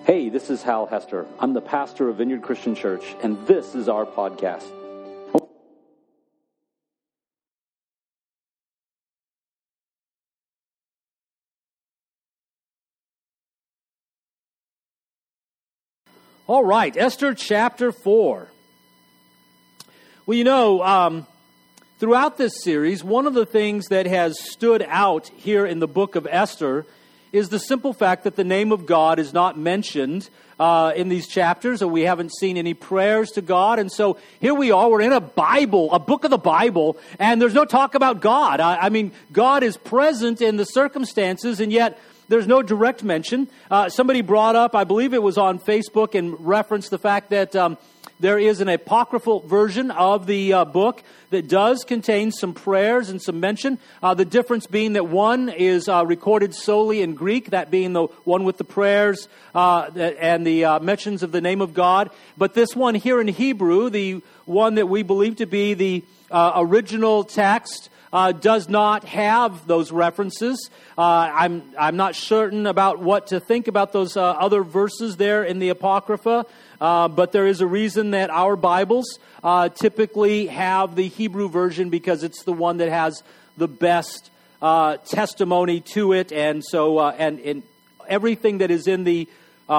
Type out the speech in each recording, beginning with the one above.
Hey, this is Hal Hester. I'm the pastor of Vineyard Christian Church, and this is our podcast. All right, Esther chapter 4. Well, throughout this series, one of the things that has stood out here in the book of Esther is the simple fact that the name of God is not mentioned in these chapters, and we haven't seen any prayers to God. And so here we are, we're in a Bible, a book of the Bible, and there's no talk about God. I mean, God is present in the circumstances, and yet there's no direct mention. Somebody brought up, I believe it was on Facebook, and referenced the fact that there is an apocryphal version of the book that does contain some prayers and some mention. The difference being that one is recorded solely in Greek, that being the one with the prayers and the mentions of the name of God. But this one here in Hebrew, the one that we believe to be the original text, does not have those references. I'm not certain about what to think about those other verses there in the Apocrypha, but there is a reason that our Bibles typically have the Hebrew version, because it's the one that has the best testimony to it, and so and everything that is in the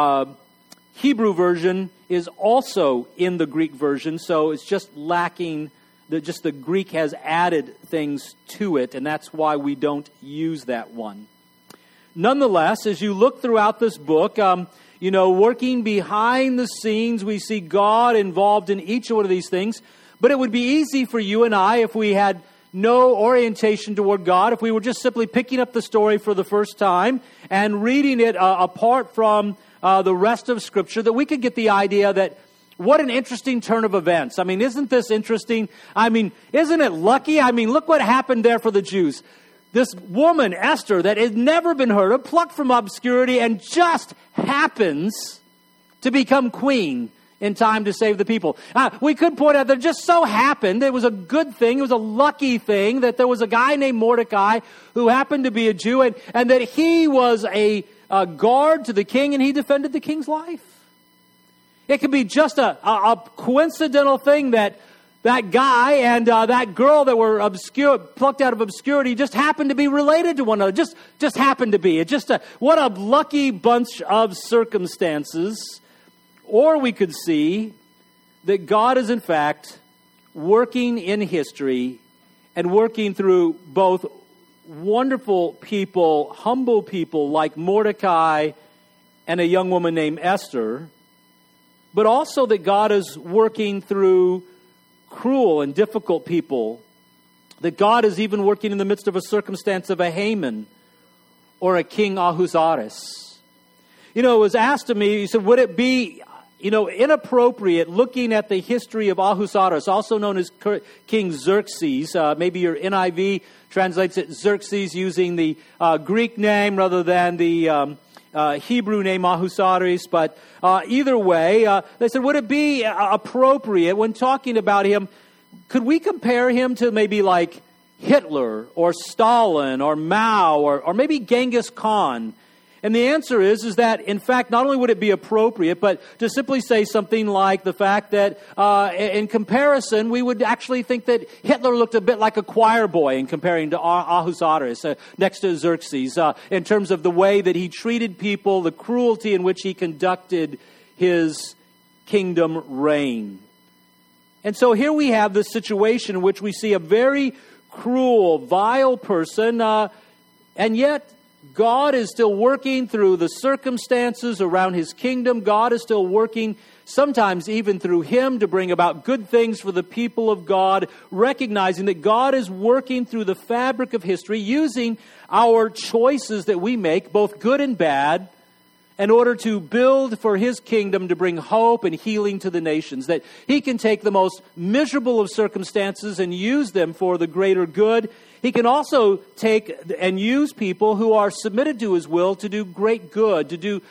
Hebrew version is also in the Greek version, so it's just lacking. The Greek has added things to it, and that's why we don't use that one. Nonetheless, as you look throughout this book, working behind the scenes, we see God involved in each one of these things. But it would be easy for you and I, if we had no orientation toward God, if we were just simply picking up the story for the first time and reading it apart from the rest of Scripture, that we could get the idea that what an interesting turn of events. I mean, isn't this interesting? I mean, isn't it lucky? I mean, look what happened there for the Jews. This woman, Esther, that had never been heard of, plucked from obscurity, and just happens to become queen in time to save the people. We could point out that it just so happened, it was a good thing, it was a lucky thing, that there was a guy named Mordecai who happened to be a Jew, and that he was a guard to the king, and he defended the king's life. It could be just a coincidental thing that guy and that girl that were plucked out of obscurity just happened to be related to one another. Just happened to be. What a lucky bunch of circumstances. Or we could see that God is in fact working in history and working through both wonderful people, humble people like Mordecai and a young woman named Esther, but also that God is working through cruel and difficult people, that God is even working in the midst of a circumstance of a Haman or a King Ahasuerus. It was asked of me, he said, would it be, inappropriate looking at the history of Ahasuerus, also known as King Xerxes? Maybe your NIV translates it Xerxes using the Greek name rather than the Hebrew name Ahasuerus, but either way, they said, would it be appropriate when talking about him, could we compare him to maybe like Hitler or Stalin or Mao or maybe Genghis Khan? And the answer is that, in fact, not only would it be appropriate, but to simply say something like the fact that, in comparison, we would actually think that Hitler looked a bit like a choir boy in comparing to Ahasuerus next to Xerxes, in terms of the way that he treated people, the cruelty in which he conducted his kingdom reign. And so here we have this situation in which we see a very cruel, vile person, and yet God is still working through the circumstances around His kingdom. God is still working, sometimes even through him, to bring about good things for the people of God, recognizing that God is working through the fabric of history, using our choices that we make, both good and bad, in order to build for His kingdom, to bring hope and healing to the nations. That He can take the most miserable of circumstances and use them for the greater good. He can also take and use people who are submitted to His will to do great good,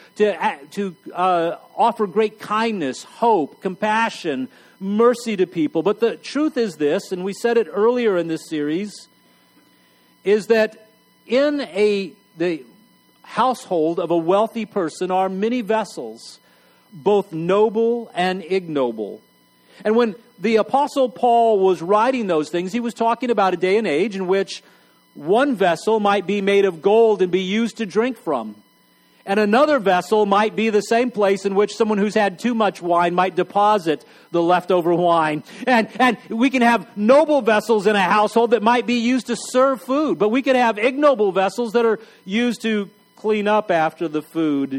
to offer great kindness, hope, compassion, mercy to people. But the truth is this, and we said it earlier in this series, is that in household of a wealthy person are many vessels, both noble and ignoble. And when the Apostle Paul was writing those things, he was talking about a day and age in which one vessel might be made of gold and be used to drink from. And another vessel might be the same place in which someone who's had too much wine might deposit the leftover wine. And we can have noble vessels in a household that might be used to serve food. But we can have ignoble vessels that are used to clean up after the food,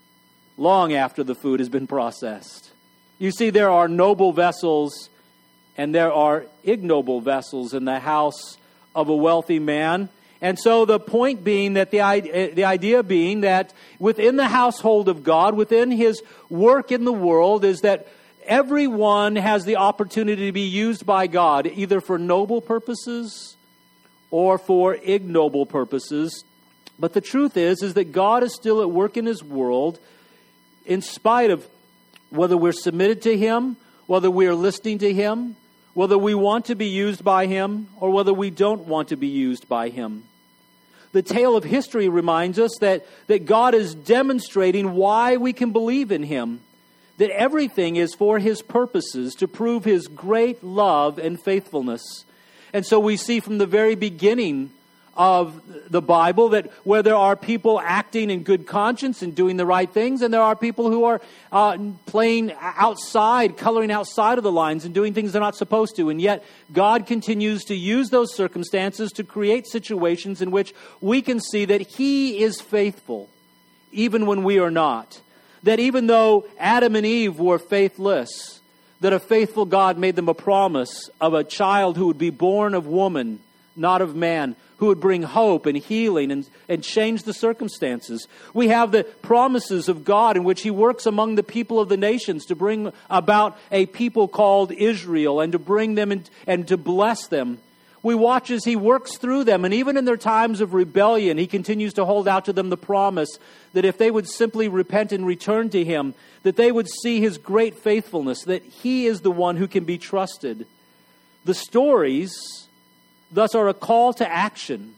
long after the food has been processed. You see, there are noble vessels and there are ignoble vessels in the house of a wealthy man. And so the point being that the idea being that within the household of God, within His work in the world, is that everyone has the opportunity to be used by God, either for noble purposes or for ignoble purposes. But the truth is that God is still at work in His world, in spite of whether we're submitted to Him, whether we are listening to Him, whether we want to be used by Him, or whether we don't want to be used by Him. The tale of history reminds us that God is demonstrating why we can believe in Him, that everything is for His purposes, to prove His great love and faithfulness. And so we see from the very beginning of the Bible that where there are people acting in good conscience and doing the right things, and there are people who are playing outside, coloring outside of the lines and doing things they're not supposed to. And yet God continues to use those circumstances to create situations in which we can see that He is faithful, even when we are not. That even though Adam and Eve were faithless, that a faithful God made them a promise of a child who would be born of woman, not of man, who would bring hope and healing and change the circumstances. We have the promises of God in which He works among the people of the nations to bring about a people called Israel and to bring them and to bless them. We watch as He works through them, and even in their times of rebellion, He continues to hold out to them the promise that if they would simply repent and return to Him, that they would see His great faithfulness, that He is the one who can be trusted. The stories thus are a call to action,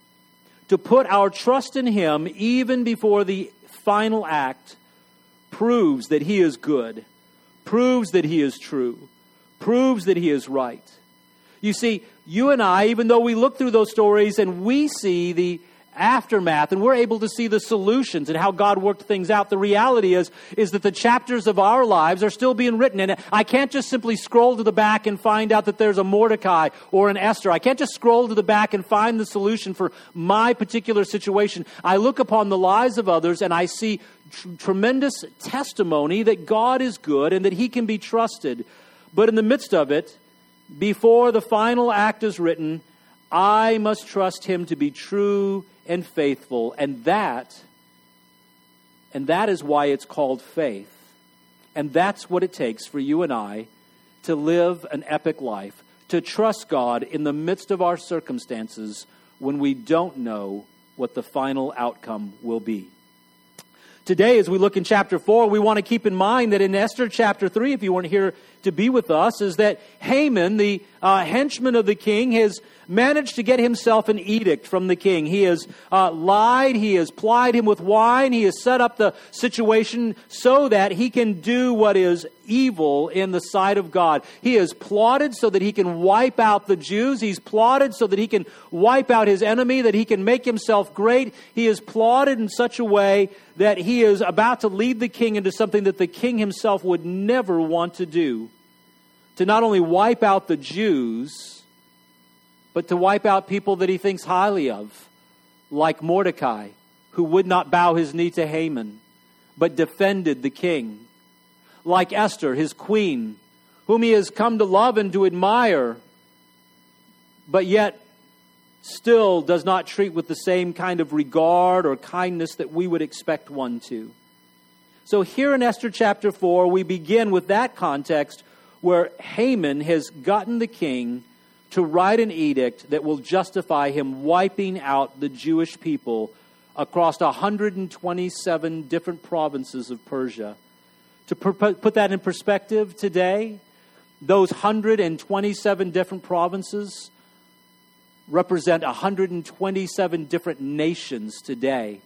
to put our trust in Him even before the final act proves that He is good, proves that He is true, proves that He is right. You see, you and I, even though we look through those stories and we see the aftermath and we're able to see the solutions and how God worked things out, the reality is that the chapters of our lives are still being written. And I can't just simply scroll to the back and find out that there's a Mordecai or an Esther. I can't just scroll to the back and find the solution for my particular situation. I look upon the lives of others and I see tremendous testimony that God is good and that He can be trusted. But in the midst of it, before the final act is written, I must trust Him to be true and faithful. And that is why it's called faith. And that's what it takes for you and I to live an epic life, to trust God in the midst of our circumstances when we don't know what the final outcome will be. Today, as we look in chapter 4, we want to keep in mind that in Esther chapter 3, if you weren't here to be with us, is that Haman, the henchman of the king, has managed to get himself an edict from the king. He has lied, he has plied him with wine, he has set up the situation so that he can do what is evil in the sight of God. He has plotted so that he can wipe out the Jews. He's plotted so that he can wipe out his enemy, that he can make himself great. He has plotted in such a way that he is about to lead the king into something that the king himself would never want to do. To not only wipe out the Jews, but to wipe out people that he thinks highly of, like Mordecai, who would not bow his knee to Haman, but defended the king. Like Esther, his queen, whom he has come to love and to admire, but yet still does not treat with the same kind of regard or kindness that we would expect one to. So here in Esther chapter 4, we begin with that context where Haman has gotten the king to write an edict that will justify him wiping out the Jewish people across 127 different provinces of Persia. To put that in perspective today, those 127 different provinces represent 127 different nations today.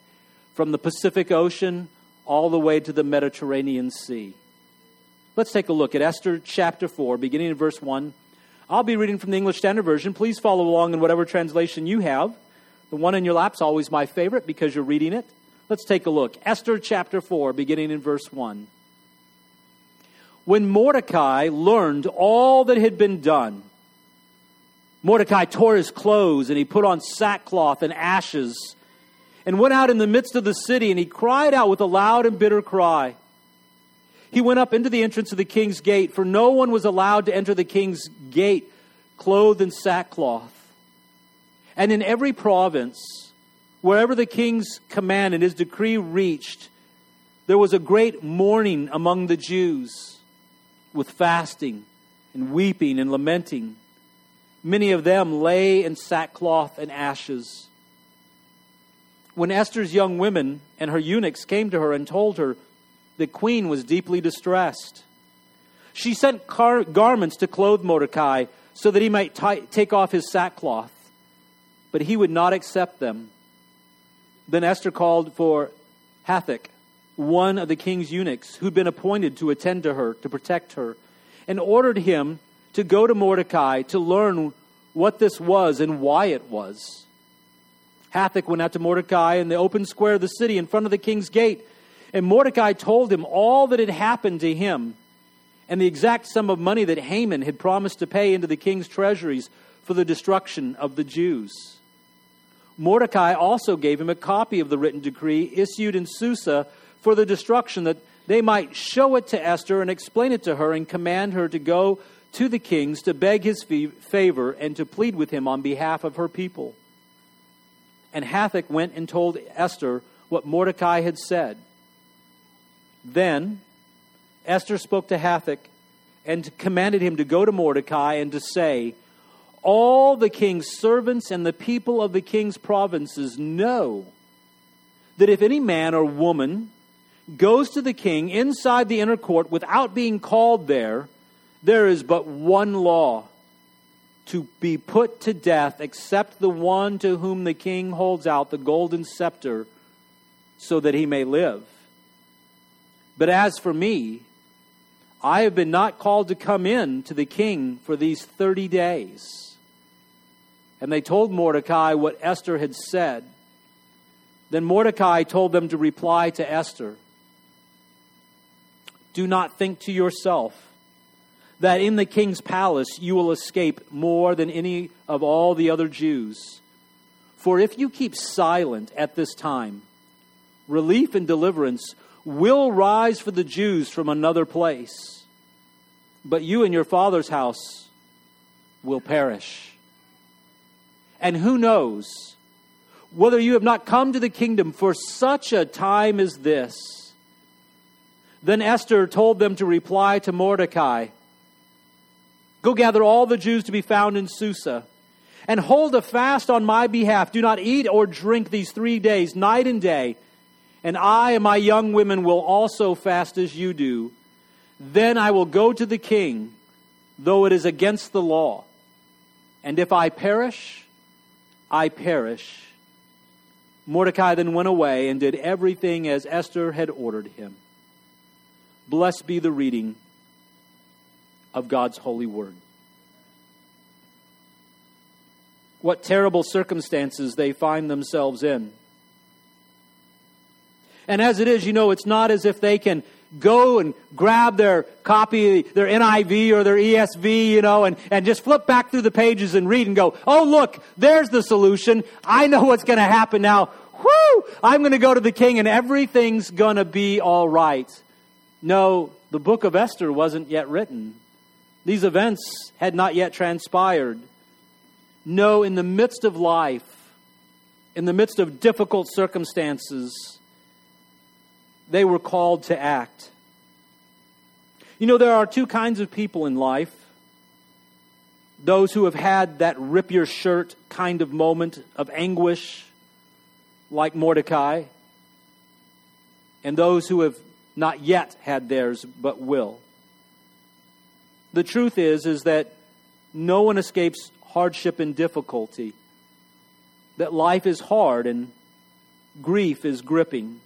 from the Pacific Ocean all the way to the Mediterranean Sea. Let's take a look at Esther chapter 4, beginning in verse 1. I'll be reading from the English Standard Version. Please follow along in whatever translation you have. The one in your lap's always my favorite because you're reading it. Let's take a look. Esther chapter 4, beginning in verse 1. When Mordecai learned all that had been done, Mordecai tore his clothes, and he put on sackcloth and ashes, and went out in the midst of the city, and he cried out with a loud and bitter cry. He went up into the entrance of the king's gate, for no one was allowed to enter the king's gate clothed in sackcloth. And in every province, wherever the king's command and his decree reached, there was a great mourning among the Jews, with fasting and weeping and lamenting. Many of them lay in sackcloth and ashes. When Esther's young women and her eunuchs came to her and told her the queen was deeply distressed, she sent garments to clothe Mordecai so that he might take off his sackcloth. But he would not accept them. Then Esther called for Hathach, one of the king's eunuchs, who'd been appointed to attend to her, to protect her, and ordered him to go to Mordecai to learn what this was and why it was. Hathach went out to Mordecai in the open square of the city in front of the king's gate, and Mordecai told him all that had happened to him and the exact sum of money that Haman had promised to pay into the king's treasuries for the destruction of the Jews. Mordecai also gave him a copy of the written decree issued in Susa for the destruction, that they might show it to Esther and explain it to her and command her to go to the kings to beg his favor and to plead with him on behalf of her people. And Hathach went and told Esther what Mordecai had said. Then Esther spoke to Hathach and commanded him to go to Mordecai and to say, all the king's servants and the people of the king's provinces know that if any man or woman goes to the king inside the inner court without being called there, there is but one law: to be put to death, except the one to whom the king holds out the golden scepter so that he may live. But as for me, I have been not called to come in to the king for these 30 days. And they told Mordecai what Esther had said. Then Mordecai told them to reply to Esther, do not think to yourself that in the king's palace you will escape more than any of all the other Jews. For if you keep silent at this time, relief and deliverance will rise for the Jews from another place. But you and your father's house will perish. And who knows whether you have not come to the kingdom for such a time as this. Then Esther told them to reply to Mordecai, go gather all the Jews to be found in Susa, and hold a fast on my behalf. Do not eat or drink these 3 days, night and day. And I and my young women will also fast as you do. Then I will go to the king, though it is against the law. And if I perish, I perish. Mordecai then went away and did everything as Esther had ordered him. Blessed be the reading of God's holy word. What terrible circumstances they find themselves in. And as it is, it's not as if they can go and grab their copy, their NIV or their ESV, and just flip back through the pages and read and go, oh, look, there's the solution. I know what's going to happen now. Whoo! I'm going to go to the king and everything's going to be all right. No, the book of Esther wasn't yet written. These events had not yet transpired. No, in the midst of life, in the midst of difficult circumstances, they were called to act. There are two kinds of people in life. Those who have had that rip your shirt kind of moment of anguish, like Mordecai, and those who have not yet had theirs, but will. The truth is that no one escapes hardship and difficulty, that life is hard, and grief is gripping.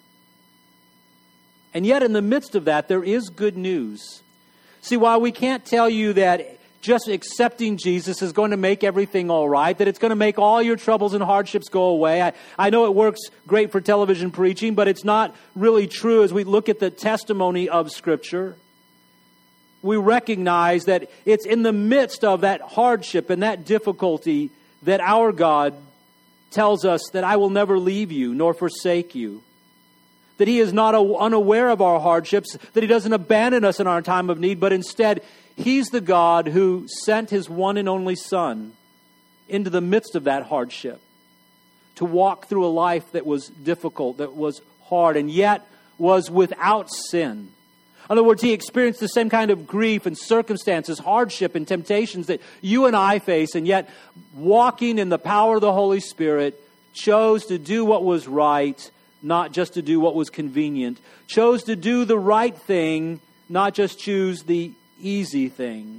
And yet in the midst of that, there is good news. See, while we can't tell you that just accepting Jesus is going to make everything all right, that it's going to make all your troubles and hardships go away. I know it works great for television preaching, but it's not really true as we look at the testimony of Scripture. We recognize that it's in the midst of that hardship and that difficulty that our God tells us that I will never leave you nor forsake you. That He is not unaware of our hardships, that He doesn't abandon us in our time of need, but instead He's the God who sent His one and only Son into the midst of that hardship to walk through a life that was difficult, that was hard, and yet was without sin. In other words, He experienced the same kind of grief and circumstances, hardship and temptations that you and I face, and yet walking in the power of the Holy Spirit, chose to do what was right, not just to do what was convenient. Chose to do the right thing, not just choose the easy thing.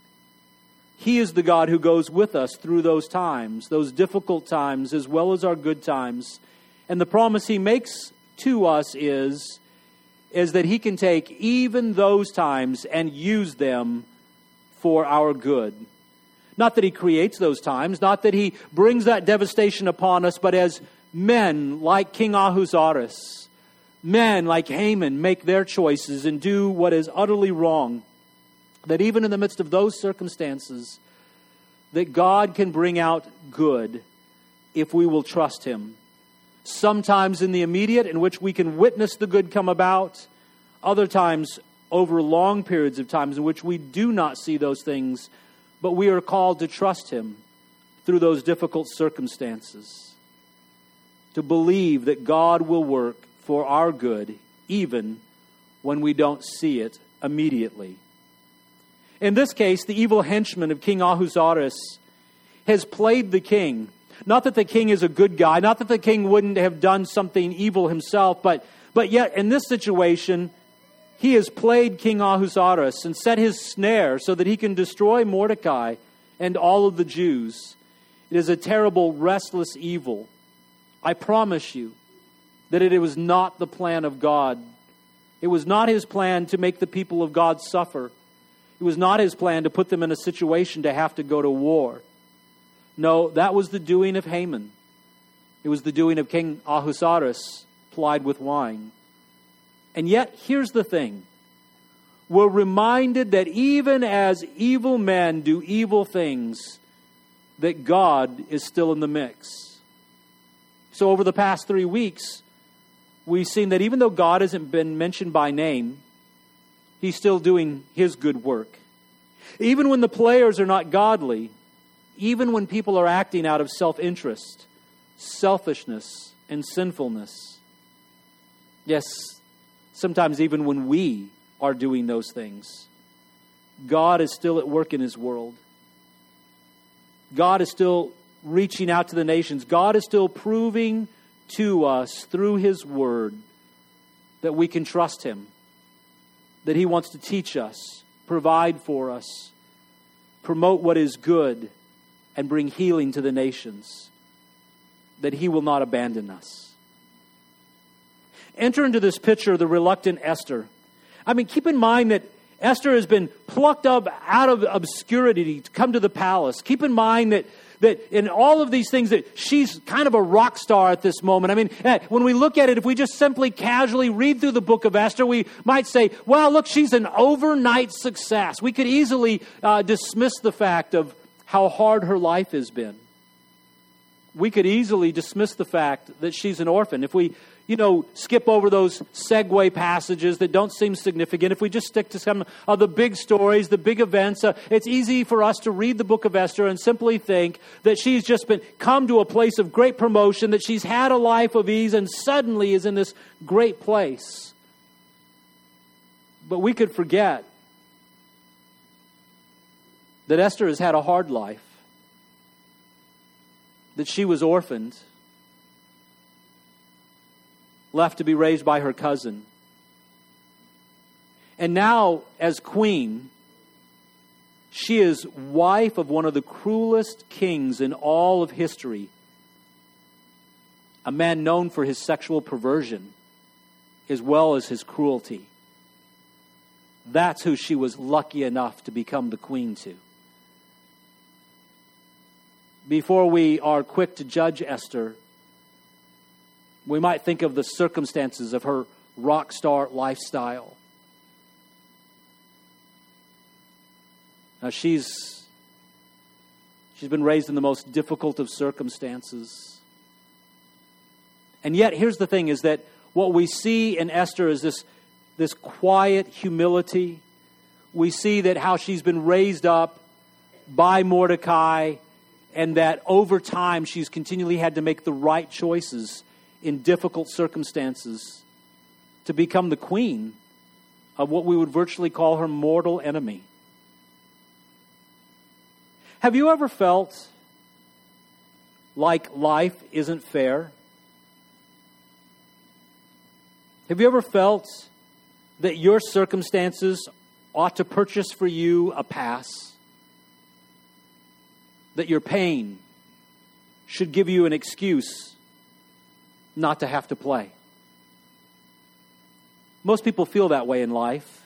He is the God who goes with us through those times, those difficult times, as well as our good times. And the promise He makes to us is that He can take even those times and use them for our good. Not that He creates those times, not that He brings that devastation upon us, but as men like King Ahasuerus, men like Haman make their choices and do what is utterly wrong, that even in the midst of those circumstances, that God can bring out good if we will trust Him. Sometimes in the immediate, in which we can witness the good come about. Other times over long periods of times in which we do not see those things, but we are called to trust Him through those difficult circumstances. To believe that God will work for our good, even when we don't see it immediately. In this case, the evil henchman of King Ahasuerus has played the king. Not that the king is a good guy, not that the king wouldn't have done something evil himself, but yet in this situation, he has played King Ahasuerus and set his snare so that he can destroy Mordecai and all of the Jews. It is a terrible, restless evil. I promise you that it was not the plan of God. It was not His plan to make the people of God suffer. It was not His plan to put them in a situation to have to go to war. No, that was the doing of Haman. It was the doing of King Ahasuerus, plied with wine. And yet, here's the thing. We're reminded that even as evil men do evil things, that God is still in the mix. So over the past 3 weeks, we've seen that even though God hasn't been mentioned by name, He's still doing His good work. Even when the players are not godly, even when people are acting out of self-interest, selfishness, and sinfulness. Yes, sometimes even when we are doing those things, God is still at work in His world. God is still reaching out to the nations. God is still proving to us through His Word that we can trust Him, that He wants to teach us, provide for us, promote what is good, and bring healing to the nations, that He will not abandon us. Enter into this picture the reluctant Esther. I mean, keep in mind that Esther has been plucked up out of obscurity to come to the palace. Keep in mind that in all of these things that she's kind of a rock star at this moment. I mean, when we look at it, if we just simply casually read through the book of Esther, we might say, well, look, she's an overnight success. We could easily dismiss the fact of how hard her life has been. We could easily dismiss the fact that she's an orphan. If we, skip over those segue passages that don't seem significant, if we just stick to some of the big stories, the big events, it's easy for us to read the book of Esther and simply think that she's just come to a place of great promotion, that she's had a life of ease and suddenly is in this great place. But we could forget that Esther has had a hard life, that she was orphaned, left to be raised by her cousin. And now, as queen, she is wife of one of the cruelest kings in all of history, a man known for his sexual perversion as well as his cruelty. That's who she was lucky enough to become the queen to. Before we are quick to judge Esther, we might think of the circumstances of her rock star lifestyle. Now she's been raised in the most difficult of circumstances. And yet, here's the thing, is that what we see in Esther is this quiet humility. We see that how she's been raised up by Mordecai, and that over time she's continually had to make the right choices in difficult circumstances to become the queen of what we would virtually call her mortal enemy. Have you ever felt like life isn't fair? Have you ever felt that your circumstances ought to purchase for you a pass? That your pain should give you an excuse not to have to play? Most people feel that way in life.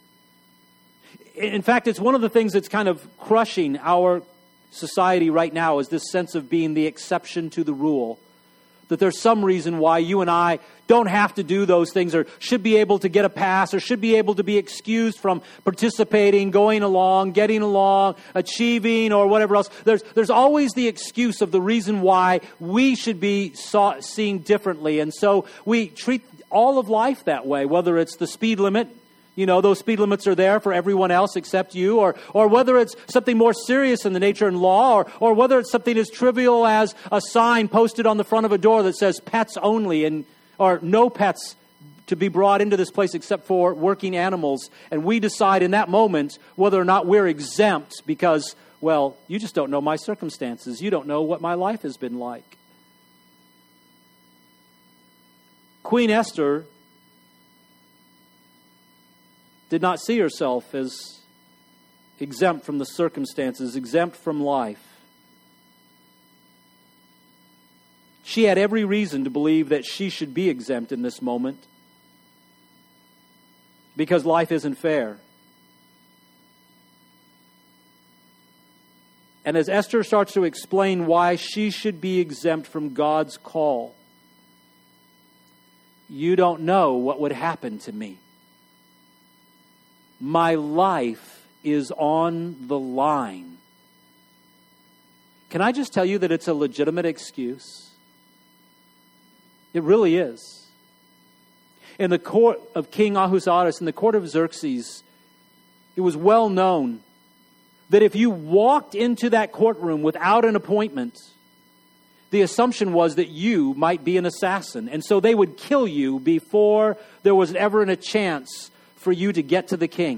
In fact, it's one of the things that's kind of crushing our society right now, is this sense of being the exception to the rule. That there's some reason why you and I don't have to do those things, or should be able to get a pass, or should be able to be excused from participating, going along, getting along, achieving, or whatever else. There's always the excuse of the reason why we should be seen differently. And so we treat all of life that way, whether it's the speed limit. You know, those speed limits are there for everyone else except you, or whether it's something more serious in the nature and law, or whether it's something as trivial as a sign posted on the front of a door that says pets only, or no pets to be brought into this place except for working animals. And we decide in that moment whether or not we're exempt because, well, you just don't know my circumstances. You don't know what my life has been like. Queen Esther did not see herself as exempt from the circumstances, exempt from life. She had every reason to believe that she should be exempt in this moment because life isn't fair. And as Esther starts to explain why she should be exempt from God's call, you don't know what would happen to me. My life is on the line. Can I just tell you that it's a legitimate excuse? It really is. In the court of King Ahasuerus, in the court of Xerxes, it was well known that if you walked into that courtroom without an appointment, the assumption was that you might be an assassin. And so they would kill you before there was ever a chance for you to get to the king.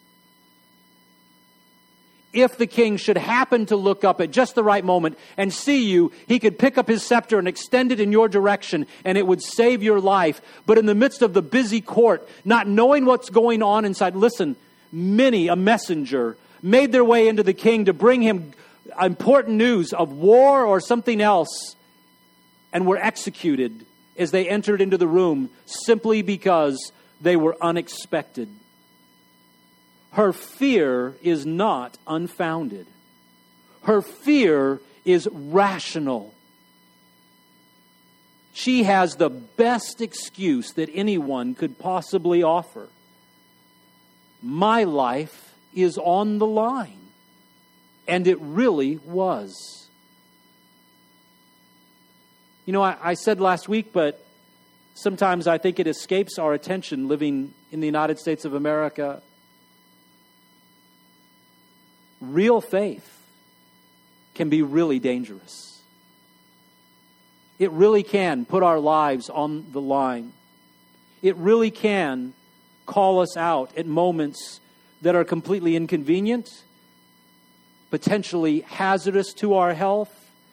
If the king should happen to look up at just the right moment and see you, he could pick up his scepter and extend it in your direction, and it would save your life. But in the midst of the busy court, not knowing what's going on inside, listen, many a messenger made their way into the king to bring him important news of war or something else, and were executed as they entered into the room simply because they were unexpected. Her fear is not unfounded. Her fear is rational. She has the best excuse that anyone could possibly offer. My life is on the line. And it really was. You know, I said last week, but sometimes I think it escapes our attention living in the United States of America. Real faith can be really dangerous. It really can put our lives on the line. It really can call us out at moments that are completely inconvenient, potentially hazardous to our health.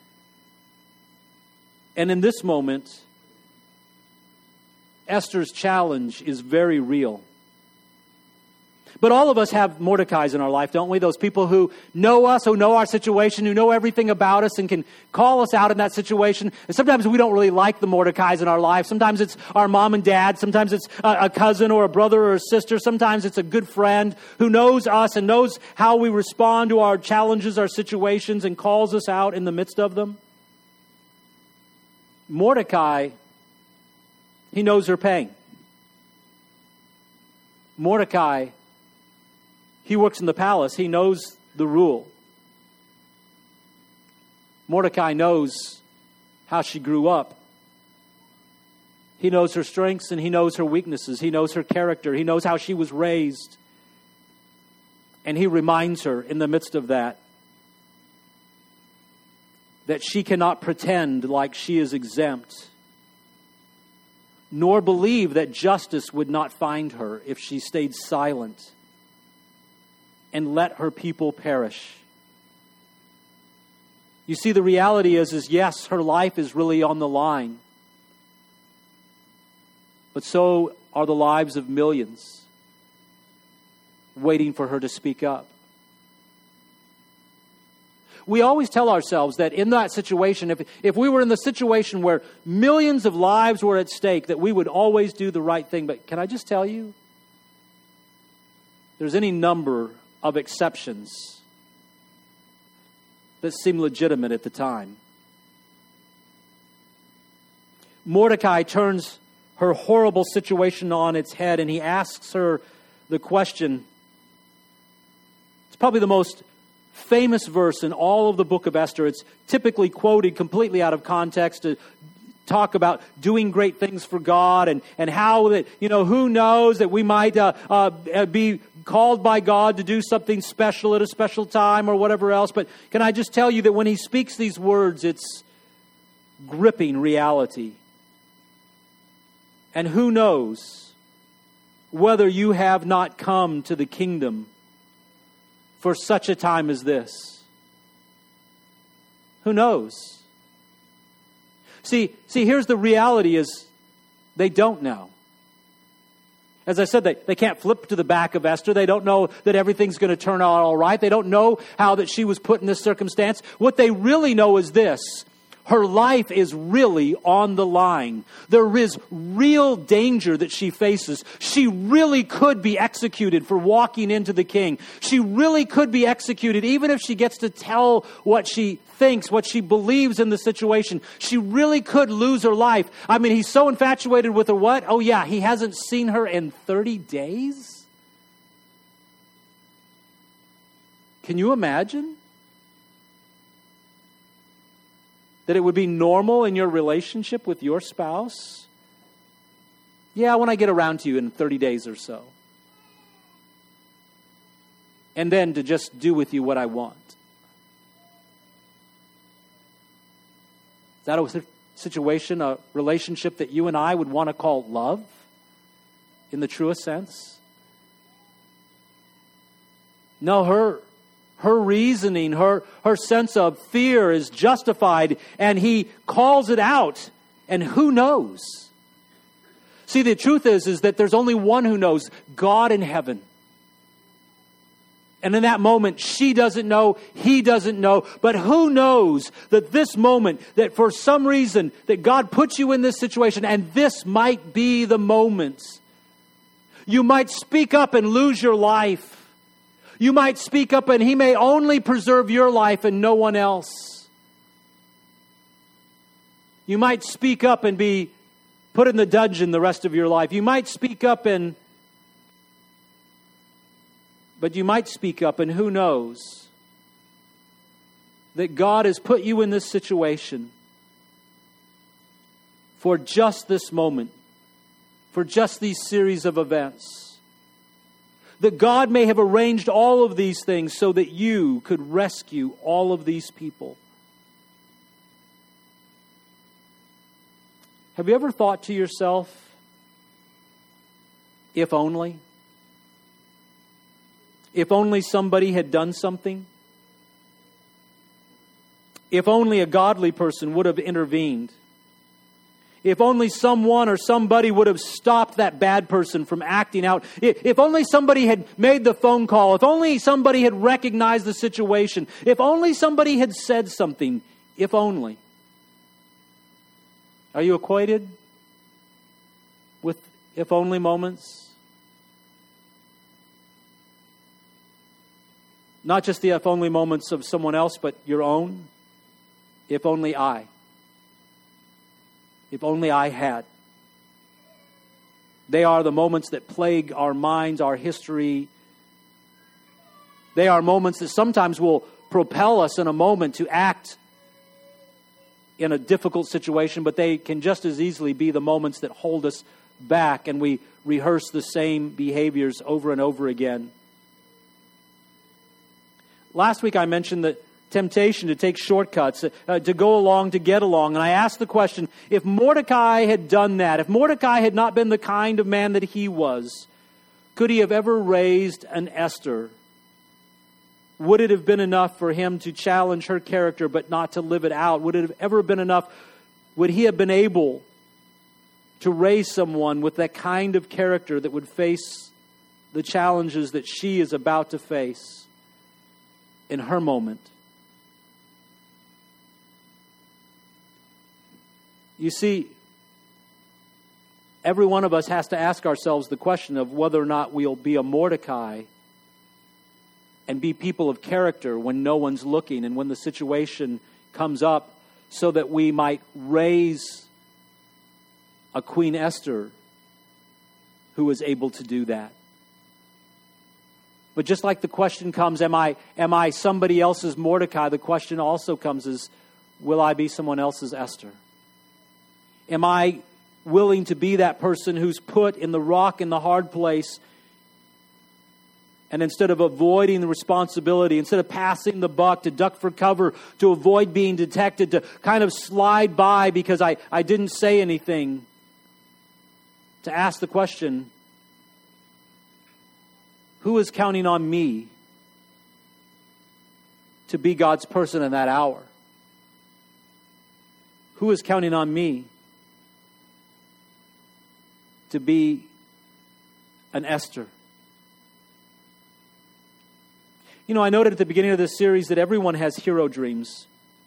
And in this moment, Esther's challenge is very real. But all of us have Mordecais in our life, don't we? Those people who know us, who know our situation, who know everything about us and can call us out in that situation. And sometimes we don't really like the Mordecais in our life. Sometimes it's our mom and dad. Sometimes it's a cousin or a brother or a sister. Sometimes it's a good friend who knows us and knows how we respond to our challenges, our situations, and calls us out in the midst of them. Mordecai, he knows her pain. Mordecai, he works in the palace. He knows the rule. Mordecai knows how she grew up. He knows her strengths and he knows her weaknesses. He knows her character. He knows how she was raised. And he reminds her in the midst of that she cannot pretend like she is exempt, nor believe that justice would not find her if she stayed silent and let her people perish. You see, the reality is yes, her life is really on the line. But so are the lives of millions waiting for her to speak up. We always tell ourselves that in that situation, if we were in the situation where millions of lives were at stake, that we would always do the right thing. But can I just tell you, there's any number of exceptions that seem legitimate at the time. Mordecai turns her horrible situation on its head and he asks her the question. It's probably the most famous verse in all of the book of Esther. It's typically quoted completely out of context to talk about doing great things for God and how that, who knows that we might be called by God to do something special at a special time or whatever else. But can I just tell you that when he speaks these words, it's gripping reality. And who knows whether you have not come to the kingdom for such a time as this? Who knows? See, here's the reality is they don't know. As I said, they can't flip to the back of Esther. They don't know that everything's going to turn out all right. They don't know how that she was put in this circumstance. What they really know is this. Her life is really on the line. There is real danger that she faces. She really could be executed for walking into the king. She really could be executed even if she gets to tell what she thinks, what she believes in the situation. She really could lose her life. I mean, he's so infatuated with her what? Oh yeah, he hasn't seen her in 30 days? Can you imagine? That it would be normal in your relationship with your spouse? Yeah, when I get around to you in 30 days or so. And then to just do with you what I want. Is that a situation, a relationship that you and I would want to call love in the truest sense? No, her reasoning, her sense of fear is justified, and he calls it out. And who knows? See, the truth is that there's only one who knows, God in heaven. And in that moment, she doesn't know, he doesn't know, but who knows that this moment, that for some reason, that God puts you in this situation, and this might be the moment. You might speak up and lose your life. You might speak up and he may only preserve your life and no one else. You might speak up and be put in the dungeon the rest of your life. You might speak up but you might speak up, and who knows that God has put you in this situation for just this moment, for just these series of events. That God may have arranged all of these things so that you could rescue all of these people. Have you ever thought to yourself, if only? If only somebody had done something? If only a godly person would have intervened? If only someone or somebody would have stopped that bad person from acting out. If only somebody had made the phone call. If only somebody had recognized the situation. If only somebody had said something. If only. Are you acquainted with if only moments? Not just the if only moments of someone else, but your own. If only I. If only I had. They are the moments that plague our minds, our history. They are moments that sometimes will propel us in a moment to act in a difficult situation, but they can just as easily be the moments that hold us back and we rehearse the same behaviors over and over again. Last week I mentioned the temptation to take shortcuts, to go along, to get along. And I asked the question, if Mordecai had done that, if Mordecai had not been the kind of man that he was, could he have ever raised an Esther? Would it have been enough for him to challenge her character but not to live it out? Would it have ever been enough? Would he have been able to raise someone with that kind of character that would face the challenges that she is about to face in her moment? You see, every one of us has to ask ourselves the question of whether or not we'll be a Mordecai and be people of character when no one's looking and when the situation comes up, so that we might raise a Queen Esther who is able to do that. But just like the question comes, am I somebody else's Mordecai? The question also comes is, will I be someone else's Esther? Am I willing to be that person who's put in the rock in the hard place, and instead of avoiding the responsibility, instead of passing the buck, to duck for cover, to avoid being detected, to kind of slide by because I didn't say anything, to ask the question, who is counting on me to be God's person in that hour? Who is counting on me to be an Esther? You know, I noted at the beginning of this series that everyone has hero dreams.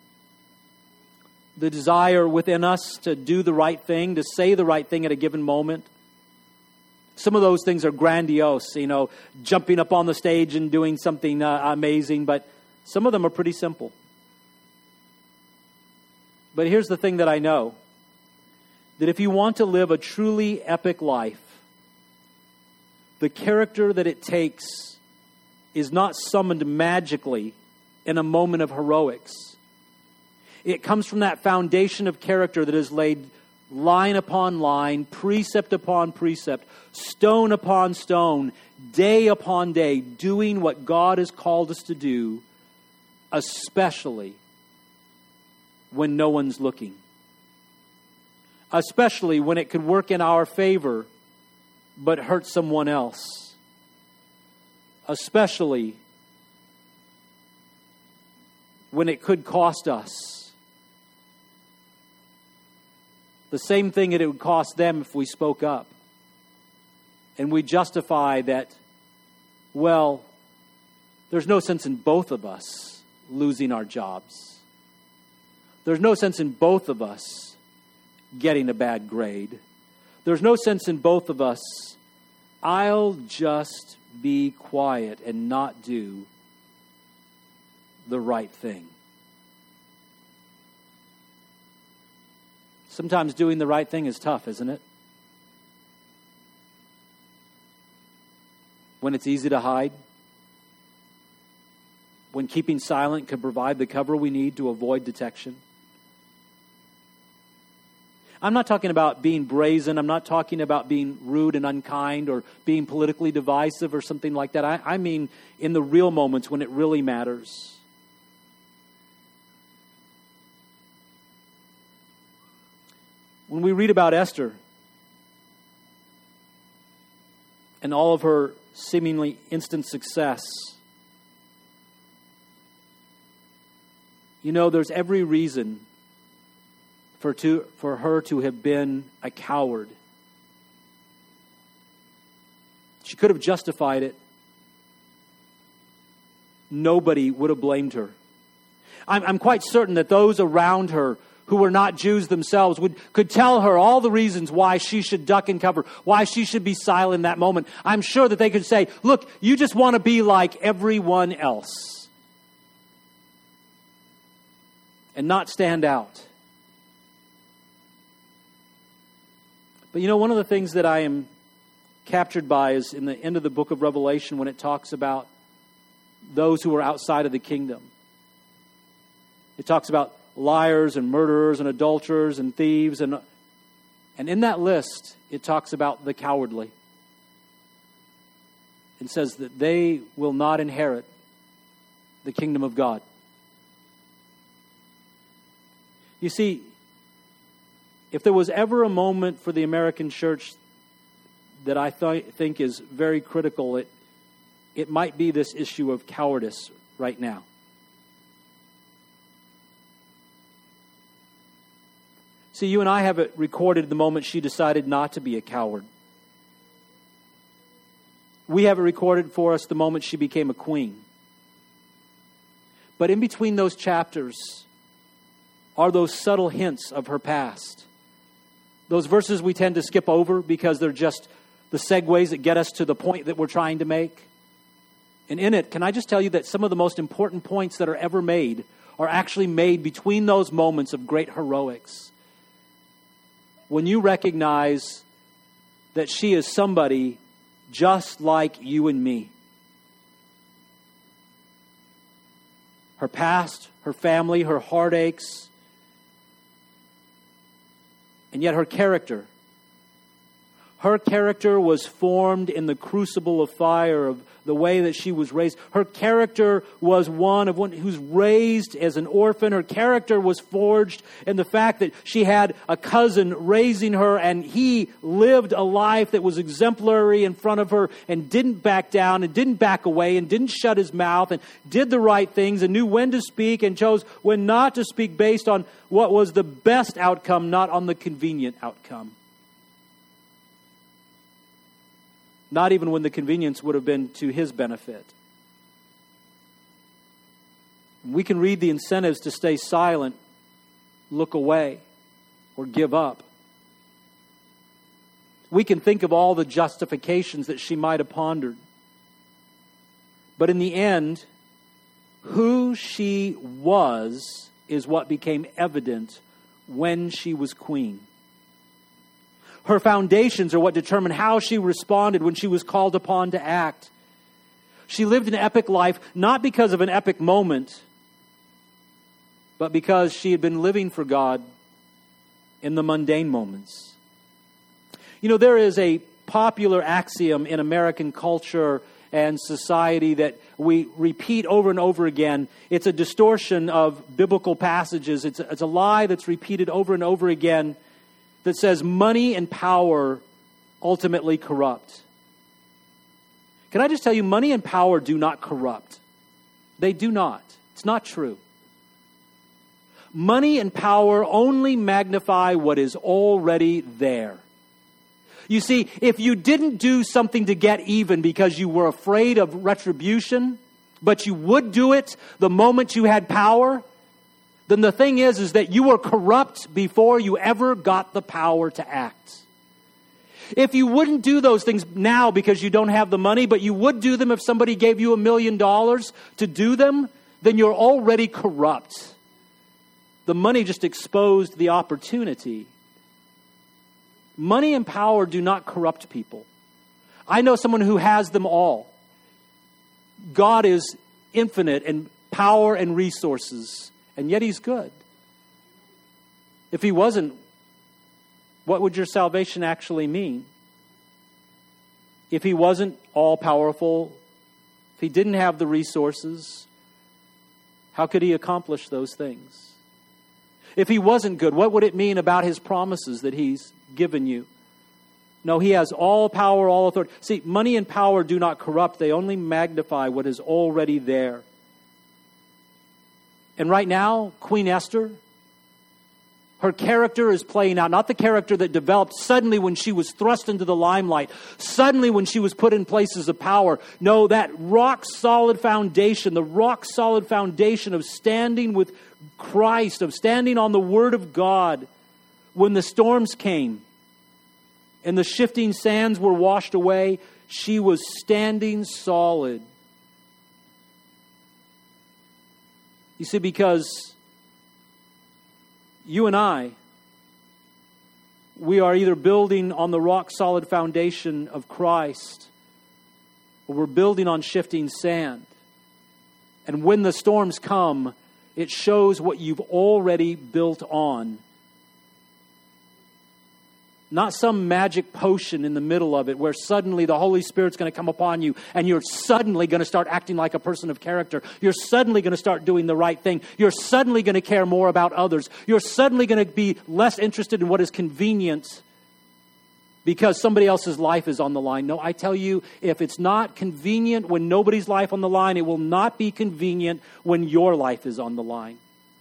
The desire within us to do the right thing, to say the right thing at a given moment. Some of those things are grandiose, you know, jumping up on the stage and doing something amazing, but some of them are pretty simple. But here's the thing that I know, that if you want to live a truly epic life, the character that it takes is not summoned magically in a moment of heroics. It comes from that foundation of character that is laid line upon line, precept upon precept, stone upon stone, day upon day, doing what God has called us to do, especially when no one's looking. Especially when it could work in our favor but hurt someone else. Especially when it could cost us the same thing that it would cost them if we spoke up. And we justify that, well, there's no sense in both of us losing our jobs. There's no sense in both of us getting a bad grade. There's no sense in both of us. I'll just be quiet and not do the right thing. Sometimes doing the right thing is tough, isn't it? When it's easy to hide. When keeping silent could provide the cover we need to avoid detection. I'm not talking about being brazen. I'm not talking about being rude and unkind or being politically divisive or something like that. I mean in the real moments when it really matters. When we read about Esther and all of her seemingly instant success, you know, there's every reason for her to have been a coward. She could have justified it. Nobody would have blamed her. I'm quite certain that those around her who were not Jews themselves could tell her all the reasons why she should duck and cover, why she should be silent in that moment. I'm sure that they could say, look, you just want to be like everyone else and not stand out. But you know, one of the things that I am captured by is in the end of the book of Revelation when it talks about those who are outside of the kingdom. It talks about liars and murderers and adulterers and thieves. And in that list, it talks about the cowardly. It says that they will not inherit the kingdom of God. You see, if there was ever a moment for the American church that I think is very critical, it might be this issue of cowardice right now. See, you and I have it recorded the moment she decided not to be a coward. We have it recorded for us the moment she became a queen. But in between those chapters are those subtle hints of her past. Those verses we tend to skip over because they're just the segues that get us to the point that we're trying to make. And in it, can I just tell you that some of the most important points that are ever made are actually made between those moments of great heroics. When you recognize that she is somebody just like you and me. Her past, her family, her heartaches, and yet her character. Her character was formed in the crucible of fire of the way that she was raised. Her character was one who's raised as an orphan. Her character was forged in the fact that she had a cousin raising her, and he lived a life that was exemplary in front of her and didn't back down and didn't back away and didn't shut his mouth and did the right things and knew when to speak and chose when not to speak based on what was the best outcome, not on the convenient outcome. Not even when the convenience would have been to his benefit. We can read the incentives to stay silent, look away, or give up. We can think of all the justifications that she might have pondered. But in the end, who she was is what became evident when she was queen. Her foundations are what determine how she responded when she was called upon to act. She lived an epic life, not because of an epic moment, but because she had been living for God in the mundane moments. You know, there is a popular axiom in American culture and society that we repeat over and over again. It's a distortion of biblical passages. It's a lie that's repeated over and over again that says money and power ultimately corrupt. Can I just tell you, money and power do not corrupt. They do not. It's not true. Money and power only magnify what is already there. You see, if you didn't do something to get even because you were afraid of retribution, but you would do it the moment you had power, then the thing is that you were corrupt before you ever got the power to act. If you wouldn't do those things now because you don't have the money, but you would do them if somebody gave you $1 million to do them, then you're already corrupt. The money just exposed the opportunity. Money and power do not corrupt people. I know someone who has them all. God is infinite in power and resources. And yet He's good. If He wasn't, what would your salvation actually mean? If He wasn't all-powerful, if He didn't have the resources, how could He accomplish those things? If He wasn't good, what would it mean about His promises that He's given you? No, He has all power, all authority. See, money and power do not corrupt. They only magnify what is already there. And right now, Queen Esther, Her character is playing out, not the character that developed suddenly when she was thrust into the limelight, suddenly when she was put in places of power. No, that rock-solid foundation, the rock-solid foundation of standing with Christ, of standing on the Word of God, when the storms came and the shifting sands were washed away, she was standing solid. You see, because you and I, we are either building on the rock-solid foundation of Christ, or we're building on shifting sand. And when the storms come, it shows what you've already built on. Not some magic potion in the middle of it where suddenly the Holy Spirit's going to come upon you and you're suddenly going to start acting like a person of character. You're suddenly going to start doing the right thing. You're suddenly going to care more about others. You're suddenly going to be less interested in what is convenient because somebody else's life is on the line. No, I tell you, if it's not convenient when nobody's life on the line, it will not be convenient when your life is on the line.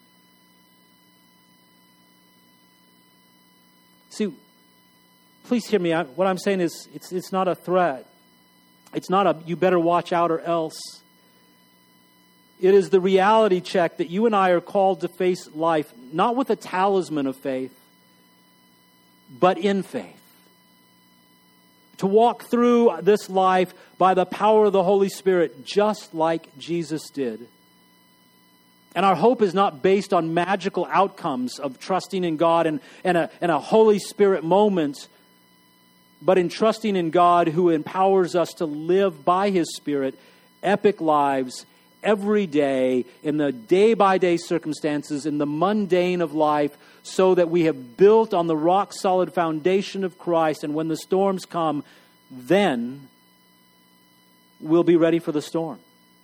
See, please hear me. What I'm saying is it's not a threat. It's not a you better watch out or else. It is the reality check that you and I are called to face life, not with a talisman of faith, but in faith. To walk through this life by the power of the Holy Spirit, just like Jesus did. And our hope is not based on magical outcomes of trusting in God and a Holy Spirit moment, but in trusting in God who empowers us to live by His Spirit epic lives every day in the day-by-day circumstances, in the mundane of life, so that we have built on the rock-solid foundation of Christ. And when the storms come, then we'll be ready for the storm.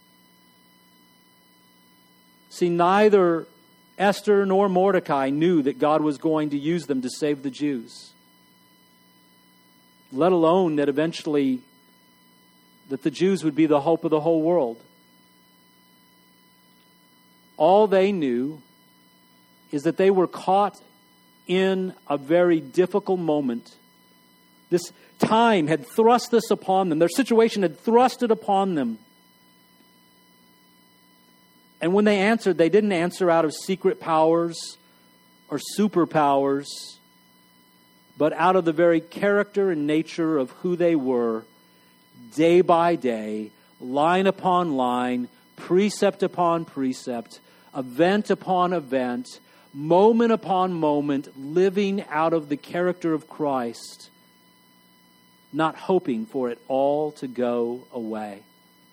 See, neither Esther nor Mordecai knew that God was going to use them to save the Jews, let alone that eventually that the Jews would be the hope of the whole world. All they knew is that they were caught in a very difficult moment. This time had thrust this upon them. Their situation had thrust it upon them. And when they answered, they didn't answer out of secret powers or superpowers, but out of the very character and nature of who they were, day by day, line upon line, precept upon precept, event upon event, moment upon moment, living out of the character of Christ, not hoping for it all to go away.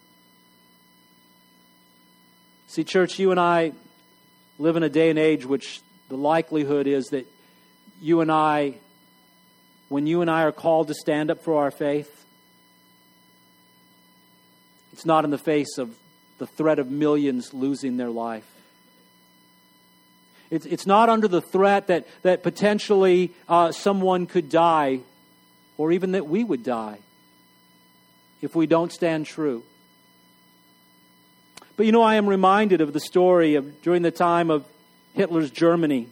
See, church, you and I live in a day and age which the likelihood is that you and I, when you and I are called to stand up for our faith, it's not in the face of the threat of millions losing their life. It's not under the threat that potentially someone could die, or even that we would die if we don't stand true. But you know, I am reminded of the story of during the time of Hitler's Germany,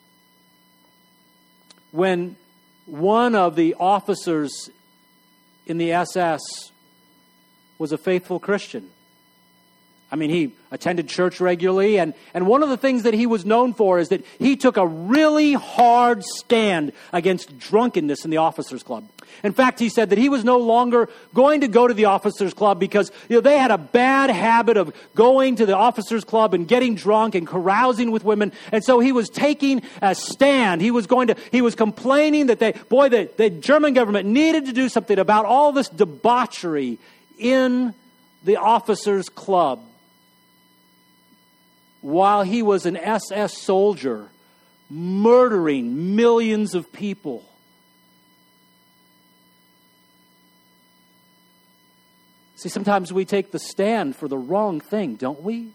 when one of the officers in the SS was a faithful Christian. I mean, he attended church regularly, and one of the things that he was known for is that he took a really hard stand against drunkenness in the officers' club. In fact, he said that he was no longer going to go to the officers' club because they had a bad habit of going to the officers' club and getting drunk and carousing with women, and so he was taking a stand. He was complaining that the German government needed to do something about all this debauchery in the officers' club, while he was an SS soldier murdering millions of people. See, sometimes we take the stand for the wrong thing, don't we?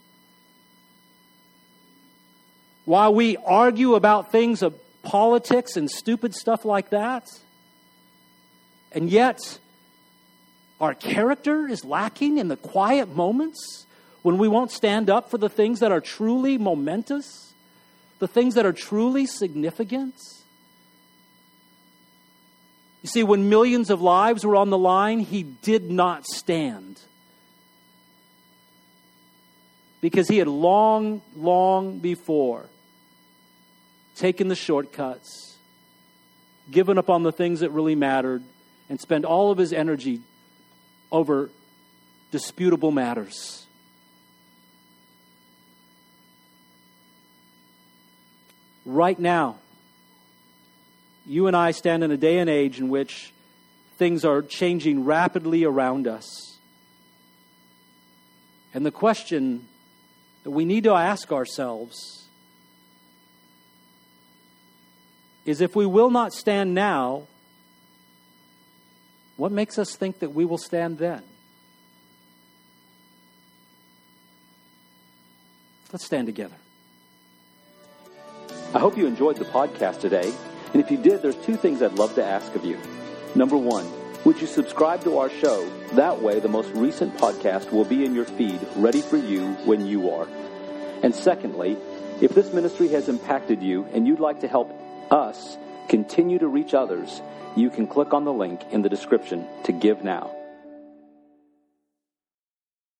While we argue about things of politics and stupid stuff like that, and yet our character is lacking in the quiet moments when we won't stand up for the things that are truly momentous, the things that are truly significant. You see, when millions of lives were on the line, he did not stand. Because he had long, long before taken the shortcuts, given up on the things that really mattered, and spent all of his energy over disputable matters. Right now, you and I stand in a day and age in which things are changing rapidly around us. And the question that we need to ask ourselves is, if we will not stand now, what makes us think that we will stand then? Let's stand together. I hope you enjoyed the podcast today. And if you did, there's two things I'd love to ask of you. Number one, would you subscribe to our show? That way, the most recent podcast will be in your feed, ready for you when you are. And secondly, if this ministry has impacted you and you'd like to help us continue to reach others, you can click on the link in the description to give now.